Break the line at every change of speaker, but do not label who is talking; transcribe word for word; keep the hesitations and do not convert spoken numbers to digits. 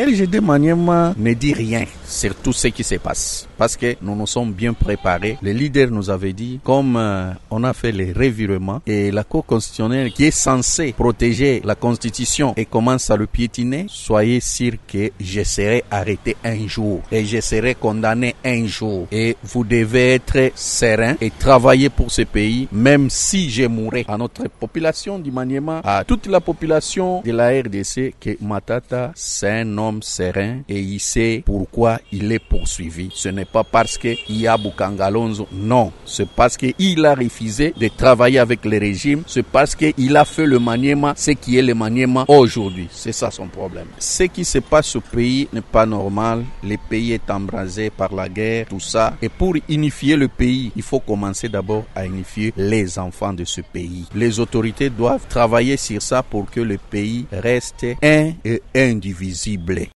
L G D Maniema ne dit rien sur tout ce qui se passe parce que nous nous sommes bien préparés. Le leader nous avait dit, comme euh, on a fait les revirements et la Cour constitutionnelle qui est censée protéger la Constitution et commence à le piétiner, soyez sûr que je serai arrêté un jour et je serai condamné un jour. Et vous devez être serein et travailler pour ce pays, même si je mourrai. À notre population du Maniema, à toute la population de la R D C, que Matata, c'est un homme serein et il sait pourquoi il est poursuivi. Ce n'est pas parce qu'il y a Boukangalonzo, non. C'est parce qu'il a refusé de travailler avec le régime. C'est parce qu'il a fait le Maniema, ce qui est le Maniema aujourd'hui. C'est ça son problème. Ce qui se passe au pays n'est pas normal. Le pays est embrasé par la guerre, tout ça. Et pour unifier le pays, il faut commencer d'abord à unifier les enfants de ce pays. Les autorités doivent travailler sur ça pour que le pays reste un et indivisible.